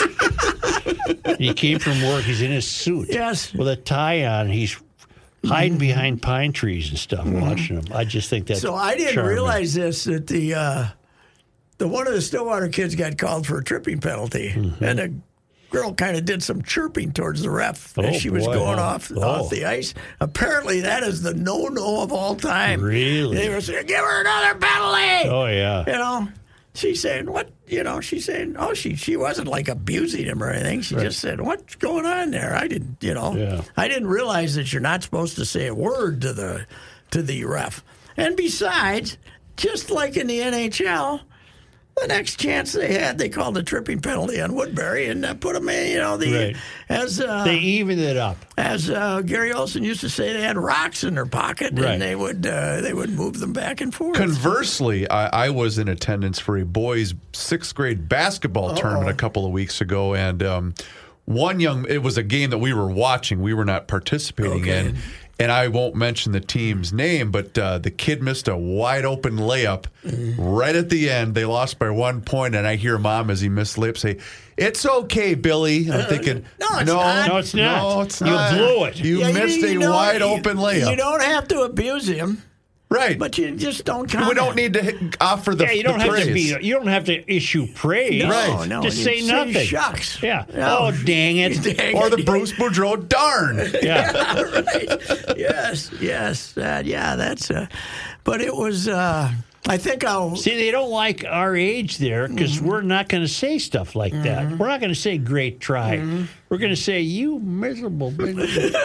He came from work. He's in his suit. Yes. With a tie on. He's hiding behind pine trees and stuff, watching them. I just think that's So I didn't charming. realize this that the uh, the one of the Stillwater kids got called for a tripping penalty, Mm-hmm. and the girl kind of did some chirping towards the ref Oh, as she was boy, going huh? off Oh. off the ice. Apparently, that is the no no of all time. Really? They were saying, "Give her another penalty." Oh, yeah. You know, she's saying what? You know, she's saying, "Oh, she she wasn't like abusing him or anything. She just said, what's going on there?" I didn't, you know, Yeah. I didn't realize that you're not supposed to say a word to the to the ref. And besides, just like in the N H L, the next chance they had, they called a tripping penalty on Woodbury and uh, put them in. You know, the Right. as uh, They evened it up. as uh, Gary Olson used to say, they had rocks in their pocket Right. and they would uh, they would move them back and forth. Conversely, I, I was in attendance for a boys' sixth grade basketball tournament a couple of weeks ago, and um, one young, it was a game that we were watching, we were not participating Okay. in. And I won't mention the team's name, but uh, the kid missed a wide open layup right at the end. They lost by one point, and I hear mom as he missed layup say, "It's okay, Billy." I'm thinking, no, it's no, not. No, it's not. No, it's You not. blew it. You Yeah, missed a don't- wide you- open layup. You don't have to abuse him, right. but you just don't comment. we don't need to hit- offer the, Yeah, you the don't have praise. to be. You don't have to issue praise. No, Right. no, Just you say nothing. Shucks. Yeah. No. Oh, dang it. Dang Or it. the Bruce Boudreau darn. Yeah. right. Yes, yes, uh, yeah. That's. Uh, but it was. Uh, I think I'll. See, they don't like our age there because Mm-hmm. we're not going to say stuff like that. We're not going to say "great try." We're going to say "you miserable." big-"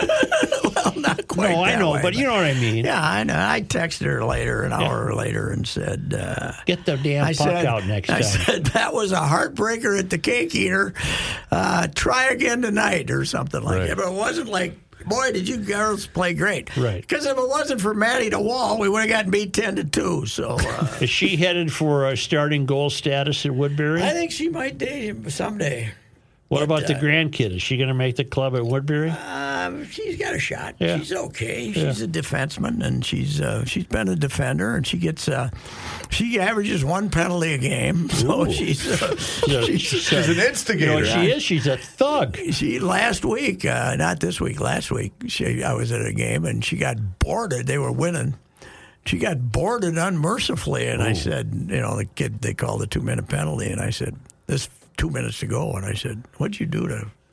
well, not quite. no, I that know, way, but you know what I mean. Yeah, I know. I texted her later, an hour later, and said. Uh, Get the damn I puck said, out next I time. said that was a heartbreaker at the Cake Eater. Uh, try again tonight or something like Right. that. But it wasn't like, boy, did you girls play great. Right. Because if it wasn't for Matty the Wall, we would have gotten beat ten to two. So uh, Is she headed for a starting goal status at Woodbury? I think she might date him someday. what about uh, the grandkid? Is she going to make the club at Woodbury? Um, she's got a shot. Yeah. She's okay. She's a defenseman, and she's uh, she's been a defender, and she gets uh, she averages one penalty a game. So Ooh. she's uh, Yeah, she's, She's an You know instigator. what she is? She's a thug. She last week, uh, not this week, last week. She, I was at a game and she got boarded. They were winning. She got boarded unmercifully, and I said, you know, the kid they called the two minute penalty, and I said, "This two minutes to go," and I said, "What'd you do to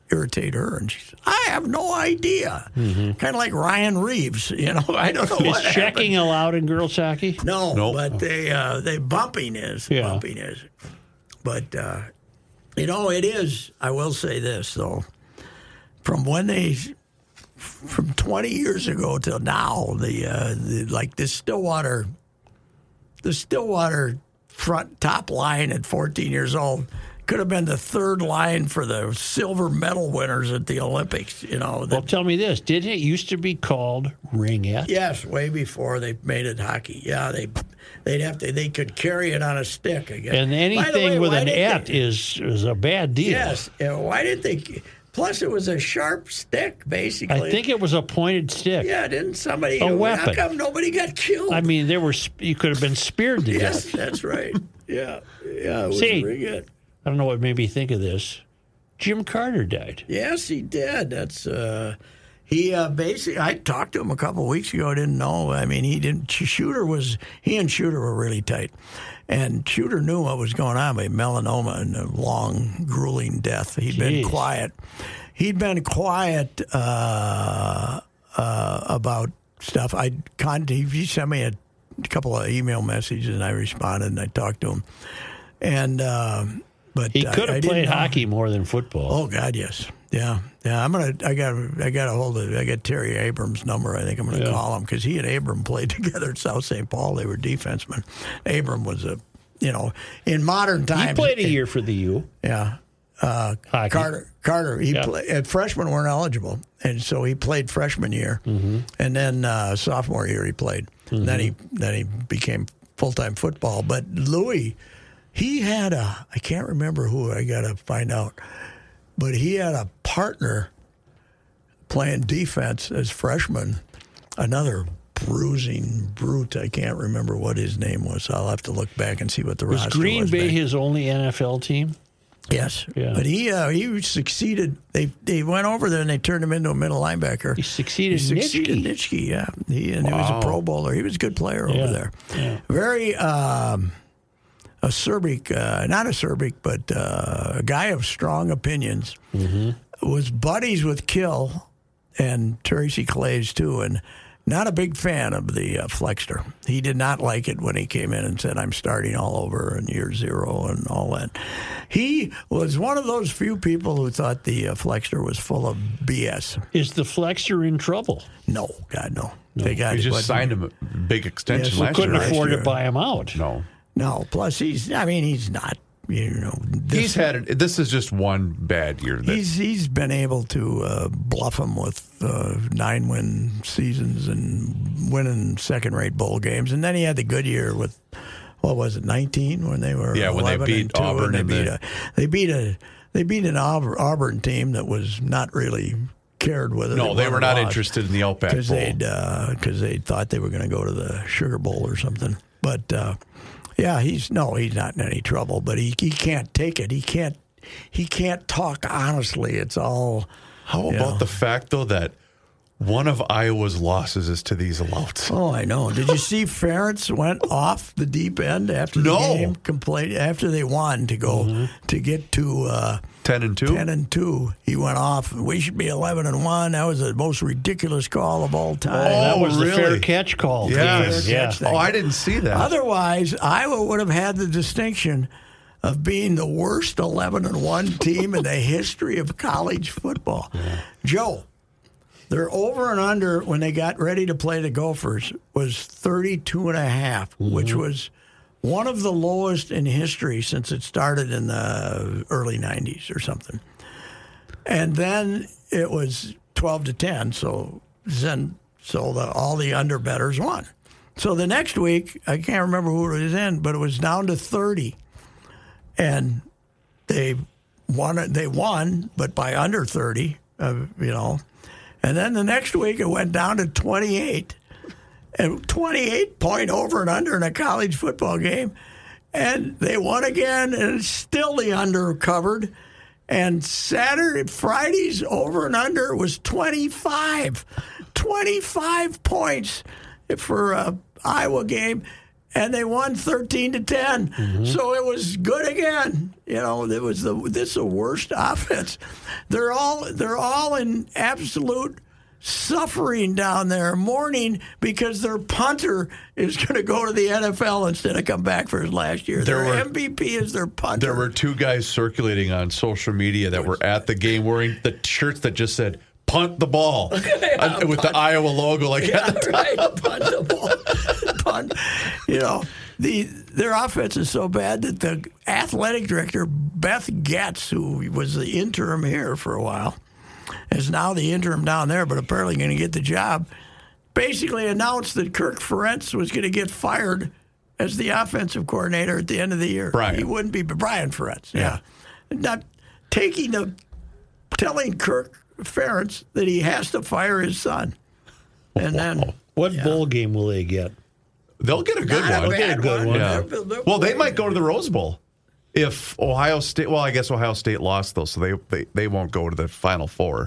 irritate her, and she said, "I have no idea." Mm-hmm. Kind of like Ryan Reeves, you know. I don't know Is what checking happened. allowed in girls hockey? No, Nope. but they uh, they bumping is Yeah. bumping is, but uh, you know it is. I will say this though, from when they. From twenty years ago till now, the, uh, the like the Stillwater, the Stillwater front top line at fourteen years old could have been the third line for the silver medal winners at the Olympics. You know. Well, tell me this: didn't it used to be called ringette? Yes, way before they made it hockey. Yeah, they they'd have to they could carry it on a stick. I guess. And By the anything way, with why an did et they- is is a bad deal. Yes. Yeah, why did they? Plus, it was a sharp stick, basically. I think it was a pointed stick. Yeah, didn't somebody? A How weapon. come nobody got killed? I mean, there were sp- you could have been speared to yes, death. that's right. Yeah, yeah, it was See, very good. I don't know what made me think of this. Jim Carter died. Yes, he did. That's uh, he uh, basically. I talked to him a couple of weeks ago. I didn't know. I mean, he didn't. Shooter was he and Shooter were really tight, and Shooter knew what was going on. But melanoma and a long, grueling death. He'd been Jeez. quiet. He'd been quiet uh, uh, about stuff. I con- he sent me a couple of email messages, and I responded, and I talked to him. And um, but He could I, I have didn't played know- hockey more than football. Oh God, yes, yeah, yeah. I'm gonna. I got. I got a hold of. I got Terry Abrams' number. I think I'm gonna Yeah. call him because he and Abram played together at South Saint Paul. They were defensemen. Abram was a, you know, in modern times. He played a year for the U. Yeah. Uh, Hockey. Carter. Carter. He Yeah. play, and freshmen weren't eligible, and so he played freshman year, Mm-hmm. and then uh, sophomore year he played. And then he then he became full time football. But Louis, he had a. I can't remember who. I got to find out. But he had a partner playing defense as freshman, another bruising brute. I can't remember what his name was. I'll have to look back and see what the Was roster Green was. Bay back- his only N F L team? Yes, Yeah. but he uh, he succeeded. They they went over there and they turned him into a middle linebacker. He succeeded He succeeded Nitschke. Nitschke, yeah. He and he was a Pro Bowler. He was a good player Yeah, over there. yeah. Very um, acerbic, uh, not acerbic, but uh, a guy of strong opinions. Mm-hmm. Was buddies with Kill and Tracy Claeys too, and not a big fan of the uh, Flexter. He did not like it when he came in and said, "I'm starting all over in year zero and all that." He was one of those few people who thought the uh, Flexter was full of B S. Is the Flexter in trouble? No, God, no. They got He just but- signed him a big extension Yes, last Couldn't year. last afford year. to buy him out. No. No, plus he's, I mean, he's not, you know. This, He's had it. This is just one bad year. That, He's he's been able to uh, bluff him with uh, nine win seasons and winning second rate bowl games, and then he had the good year with what was it nineteen when they were Yeah, when they eleven beat and two, Auburn and they in beat the- a they beat a they beat an Auburn, Auburn team that was not really cared whether no, they, they won were or not lost. interested in the Outback because Bowl. they'd because they thought they were going to go to the Sugar Bowl or something. But uh, yeah, he's no, he's not in any trouble. But he he can't take it. He can't he can't talk honestly. It's all. How you about know. the fact, though, that one of Iowa's losses is to these louts? Oh, I know. Did you see Ferentz went off the deep end after the No. game? Complained after they won to go Mm-hmm. to get to. Uh, Ten and two. Ten and two. He went off. We should be eleven and one. That was the most ridiculous call of all time. Oh, that was the really? fair catch call. Yes. Yeah. catch. Oh, I didn't see that. Otherwise, Iowa would have had the distinction of being the worst eleven and one team in the history of college football. Joe, their over and under when they got ready to play the Gophers was thirty-two and a half, Mm-hmm. which was one of the lowest in history since it started in the early nineties or something. And then it was twelve to ten, so then so the, all the underbetters won. So the next week, I can't remember who it was in, but it was down to thirty. And they won, they won, but by under thirty, uh, you know. And then the next week it went down to twenty-eight. And twenty-eight point over and under in a college football game. And they won again, and it's still the under covered. And Saturday, Friday's over and under was twenty-five. twenty-five points for a Iowa game. and they won thirteen to ten. Mm-hmm. So it was good again. You know, it was the this is the worst offense. They're all they're all in absolute suffering down there, mourning because their punter is going to go to the N F L instead of come back for his last year. There their were- M V P is their punter. There were two guys circulating on social media that were at the game wearing the shirts that just said "punt the ball" Yeah, uh, with the Iowa logo. Like, Yeah, right. Punt the ball. Punt. You know, the their offense is so bad that the athletic director, Beth Getz, who was the interim here for a while, is now the interim down there, but apparently going to get the job, basically announced that Kirk Ferentz was going to get fired as the offensive coordinator at the end of the year. Brian. He wouldn't be Brian Ferentz. Yeah. Not taking the, telling Kirk Ferentz that he has to fire his son. And then What bowl game will they get? They'll get a good Not a one. bad Get a good one. Yeah. They're- they're Well, they playing. might go to the Rose Bowl if Ohio State. Well, I guess Ohio State lost though, so they they, they won't go to the Final Four.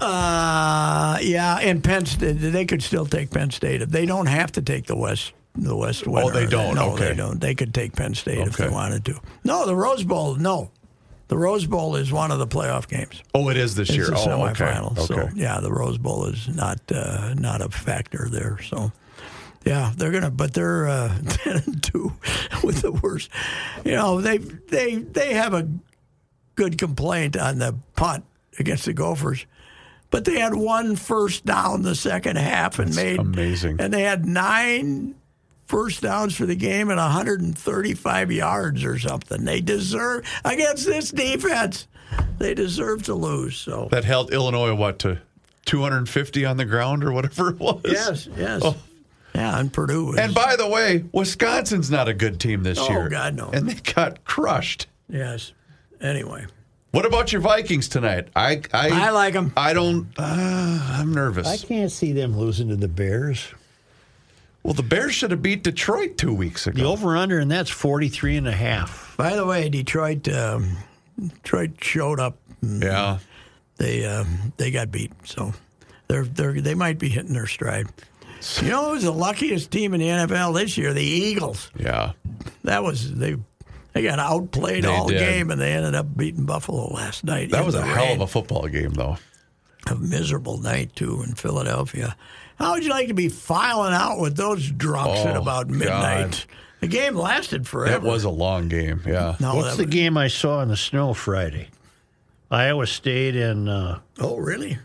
Uh, yeah, and Penn State, they could still take Penn State. They don't have to take the West, the West winner. Oh, they don't? No, Okay. they don't. They could take Penn State if they Okay. wanted to. No, the Rose Bowl, no. The Rose Bowl is one of the playoff games. oh, it is this It's year. the Oh, okay. semifinal. So Okay. yeah, the Rose Bowl is not uh, not a factor there. So yeah, they're gonna, but they're uh, ten and two with the worst. You know, they they they have a good complaint on the punt against the Gophers, but they had one first down the second half and That's made amazing. and they had nine first downs for the game and one hundred thirty-five yards or something. They deserve against this defense. They deserve to lose. So That held Illinois what to two hundred fifty on the ground or whatever it was. yes, yes, Oh. yeah. And Purdue. Was, And by the way, Wisconsin's not a good team this Oh, year. God, no. And they got crushed. yes. Anyway, What about your Vikings tonight? I I, I like 'em. I don't. Uh, I'm nervous. I can't see them losing to the Bears. Well, the Bears should have beat Detroit two weeks ago. The over-under, and that's forty-three and a half. by the way, Detroit. Um, Detroit showed up. Yeah. They um, they got beat. So they're they they might be hitting their stride. You know who's the luckiest team in the N F L this year? The Eagles. Yeah. That was they. They got outplayed They all did. game, and they ended up beating Buffalo last night. That in was a the hell of rain. a football game, though. A miserable night too in Philadelphia. How would you like to be filing out with those drunks at Oh, about midnight? God. The game lasted forever. That was a long game. Yeah. no, What's that the was- game I saw in the snow Friday? Iowa State and uh, Oh, really?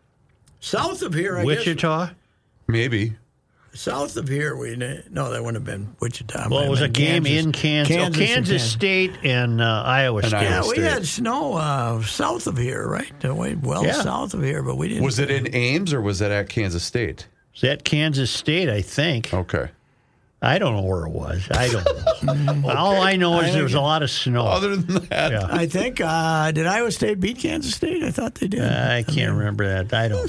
South of here, I Wichita? Maybe. guess. South of here, we no, that wouldn't have been Wichita. Well, it was a game in Kansas. Kansas, oh, and Kansas Kansas. State and uh, Iowa And State. Iowa Yeah, we State. had snow uh, south of here, right? Uh, way well Yeah. south of here, but we didn't. Was it in Ames or was it at Kansas State? Is that Kansas State, I think. Okay. I don't know where it was. I don't know. All I know is there was a lot of snow. Other than that, Yeah. I think uh, did Iowa State beat Kansas State? I thought they did. I can't remember that. I don't.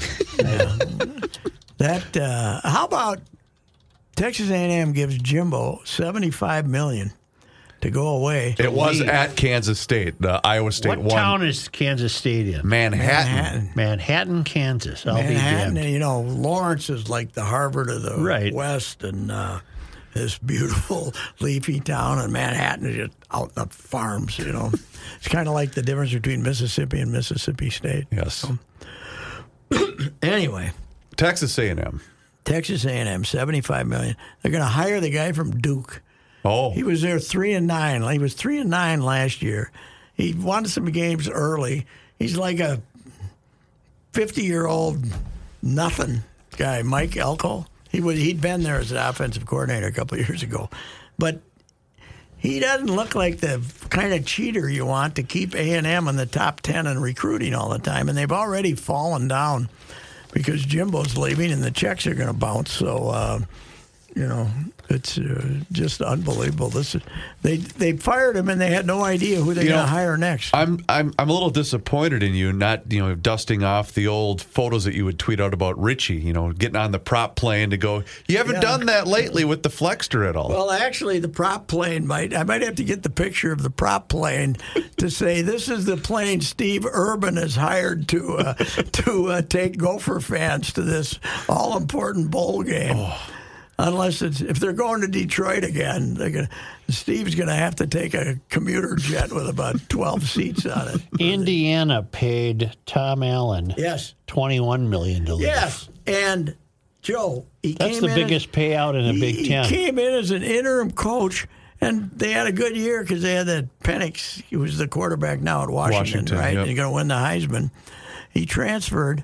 That uh, how about Texas A and M gives Jimbo seventy-five million dollars to go away. it was leave. at Kansas State. The Iowa State What won. town is Kansas State in? Manhattan. Manhattan. Manhattan, Kansas. I'll Manhattan, be damned. you know, Lawrence is like the Harvard of the Right. West, and uh, this beautiful leafy town, and Manhattan is just out in the farms. You know, it's kind of like the difference between Mississippi and Mississippi State. Yes. Anyway, Texas A and M. Texas A and M, seventy-five million dollars. They're going to hire the guy from Duke. Oh. He was there three and nine. He was three and nine last year. He won some games early. He's like a fifty-year-old nothing guy, Mike Elko. He was he'd been there as an offensive coordinator a couple of years ago, but he doesn't look like the kind of cheater you want to keep A and M in the top ten in recruiting all the time. And they've already fallen down because Jimbo's leaving and the checks are going to bounce. So. Uh, You know, it's uh, just unbelievable. This is, they they fired him and they had no idea who they're You going know, to hire next. I'm I'm I'm a little disappointed in you not you know dusting off the old photos that you would tweet out about Richie. You know, getting on the prop plane to go. You haven't Yeah. done that lately with the Flexter at all. Well, actually, the prop plane might. I might have to get the picture of the prop plane to say this is the plane Steve Urban has hired to uh, to uh, take Gopher fans to this all important bowl game. unless it's if they're going to Detroit again, they're gonna. Steve's going to have to take a commuter jet with about twelve seats on it. Indiana paid Tom Allen yes twenty-one million dollars to leave. Yes, and Joe, he That's came the in biggest as, payout in the he, Big Ten. He came in as an interim coach, and they had a good year because they had that Penix, who was the quarterback now at Washington, Washington, right? yep. He's going to win the Heisman. He transferred.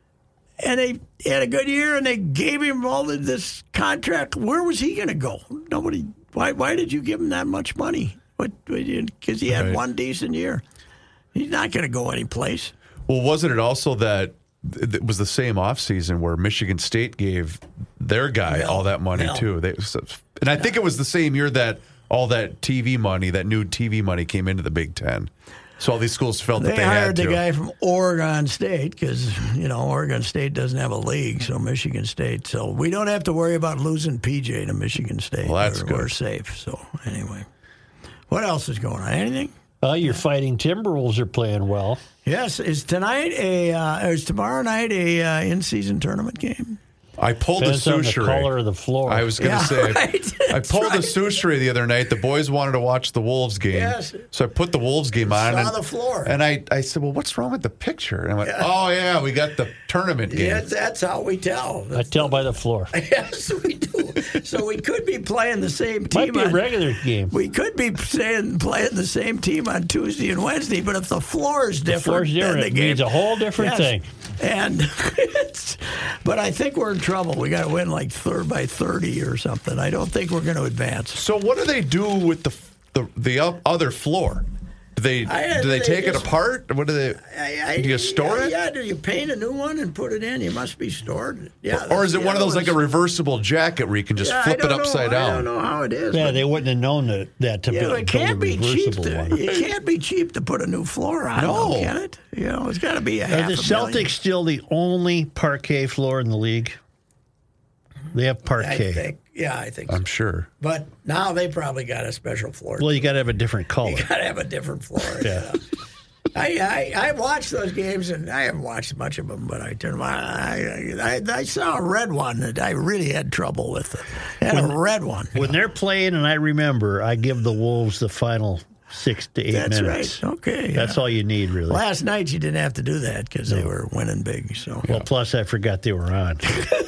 And they had a good year, and they gave him all of this contract. Where was he going to go? Nobody. Why? Why did you give him that much money? What? Because he had Right. one decent year. He's not going to go anyplace. Well, wasn't it also that it was the same offseason where Michigan State gave their guy No, all that money, no. too? They, and I think it was the same year that all that T V money, that new T V money came into the Big Ten. So all these schools felt They, that they hired had to. the guy from Oregon State because, you know, Oregon State doesn't have a league, so Michigan State. So we don't have to worry about losing P J to Michigan State. Well, that's we're, good. We're safe. So anyway, what else is going on? Anything? Well, your Fighting Timberwolves are playing well. Yes. Is tonight a, uh, is tomorrow night a uh, in-season tournament game? I pulled Depends a on the sushi. color of the floor. I was going to Yeah, say, right. I That's pulled right. a sushi the other night. The boys wanted to watch the Wolves game. Yes. So I put the Wolves game on. Saw and, the floor. And I, I said, well, what's wrong with the picture? And I went, oh, yeah, we got the tournament game. Yes, that's how we tell. I tell by the floor. Yes, we do. So we could be playing the same team. Might be a on- regular game. We could be saying playing the same team on Tuesday and Wednesday, but if the floor is different, floor's different. then the It game means a whole different Yes. thing. And it's, but I think we're in trouble. We got to win like third by thirty or something. I don't think we're going to advance. So what do they do with the the, the o- other floor? Do they I- do they, they take just- it apart? What do they? I, I, do you store yeah, it? Yeah, do you paint a new one and put it in? You must be stored. Yeah. Or is it the one of other those like a ones- reversible jacket where you can just Yeah, I flip it don't know. upside I down? don't know how it is. Yeah, but- they wouldn't have known that, that to Yeah, build, but it can't build a be cheap. reversible To, one. it can't be cheap to put a new floor on. No. though, can it? You know, it's got to be a Are half the a Celtics million. still the only parquet floor in the league? They have I parquet. think. Yeah, I think. I'm so. sure. But now they probably got a special floor. Well, you got to have a different color. You got to have a different floor. Yeah. yeah. I, I I watched those games, and I haven't watched much of them, but I turned them on. I, I, I saw a red one that I really had trouble with. I had a red one. When they're playing, and I remember, I give the Wolves the final six to eight That's minutes. right. Okay. That's yeah. all you need, really. Last night you didn't have to do that because they were winning big. So Well, plus I forgot they were on.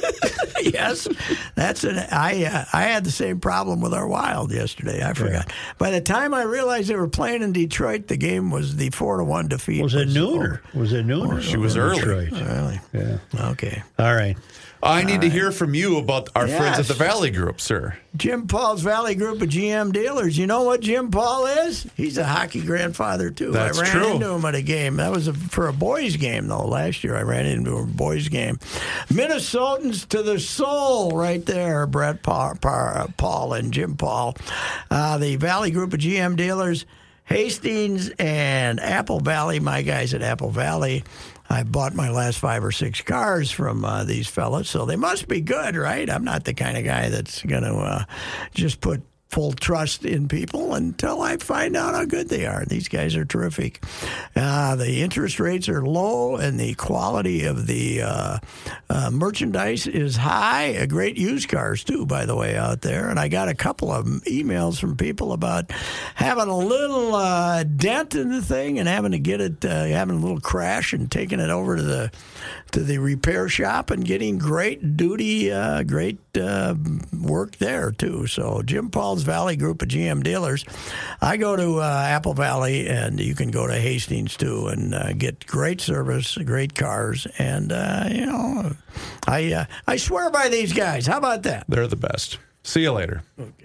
yes, that's an. I uh, I had the same problem with our Wild yesterday. I forgot. By the time I realized they were playing in Detroit, the game was the four to one defeat. Was it nooner? over. Was it nooner? She was early. Detroit. Really? Yeah. Okay. All right. I need to hear from you about our friends at Yes. the Valley Group, sir. Jim Paul's Valley Group of G M dealers. You know what Jim Paul is? He's a hockey grandfather too. That's I ran true. into him at a game. That was a, for a boys' game though. Last year I ran into a boys' game. Minnesotans to the soul, right there. Brett Paul, Paul and Jim Paul, uh, the Valley Group of G M dealers, Hastings and Apple Valley. My guys at Apple Valley. I bought my last five or six cars from uh, these fellas, so they must be good, right? I'm not the kind of guy that's going to uh, just put full trust in people until I find out how good they are. These guys are terrific. Uh, the interest rates are low, and the quality of the uh, uh, merchandise is high. Uh, great used cars, too, by the way, out there. And I got a couple of emails from people about having a little uh, dent in the thing and having to get it, uh, having a little crash and taking it over to the to the repair shop and getting great duty, uh, great uh, work there, too. So Jim Paul's Valley Group of G M dealers. I go to uh, Apple Valley, and you can go to Hastings, too, and uh, get great service, great cars. And, uh, you know, I, uh, I swear by these guys. How about that? They're the best. See you later.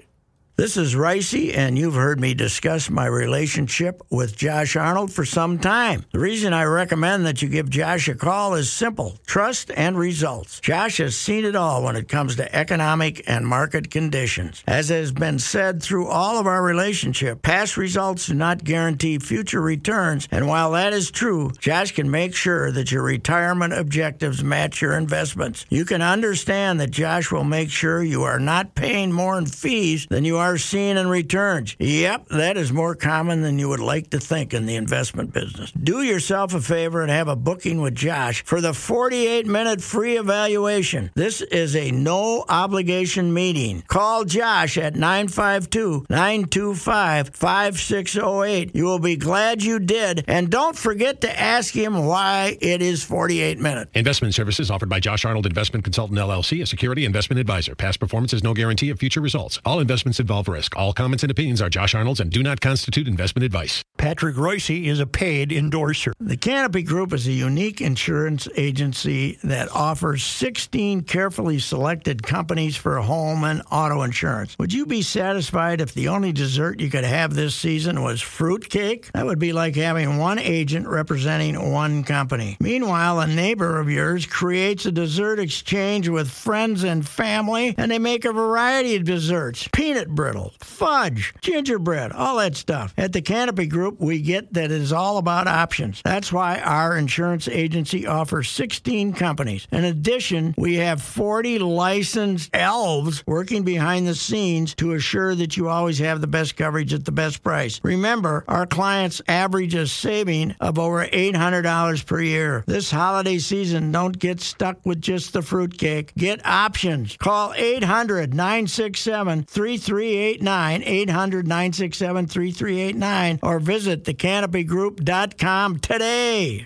This is Ricey, and you've heard me discuss my relationship with Josh Arnold for some time. The reason I recommend that you give Josh a call is simple: trust and results. Josh has seen it all when it comes to economic and market conditions. As has been said through all of our relationship, past results do not guarantee future returns, and while that is true, Josh can make sure that your retirement objectives match your investments. You can understand that Josh will make sure you are not paying more in fees than you are are seeing in returns. Yep, that is more common than you would like to think in the investment business. Do yourself a favor and have a booking with Josh for the forty-eight minute free evaluation. This is a no-obligation meeting. Call Josh at nine five two, nine two five, five six zero eight. You will be glad you did, and don't forget to ask him why it is forty-eight minutes. Investment services offered by Josh Arnold Investment Consultant, L L C, a security investment advisor. Past performance is no guarantee of future results. All investments involve risk. All comments and opinions are Josh Arnold's and do not constitute investment advice. Patrick Royce is a paid endorser. The Canopy Group is a unique insurance agency that offers sixteen carefully selected companies for home and auto insurance. Would you be satisfied if the only dessert you could have this season was fruitcake? That would be like having one agent representing one company. Meanwhile, a neighbor of yours creates a dessert exchange with friends and family, and they make a variety of desserts. Peanut brittle, fudge, gingerbread, all that stuff. At the Canopy Group, we get that it is all about options. That's why our insurance agency offers sixteen companies. In addition, we have forty licensed elves working behind the scenes to assure that you always have the best coverage at the best price. Remember, our clients average a saving of over eight hundred dollars per year. This holiday season, don't get stuck with just the fruitcake. Get options. Call eight hundred, nine six seven, three three eight nine, eight hundred, nine six seven, three three eight nine, or visit the canopy group dot com today.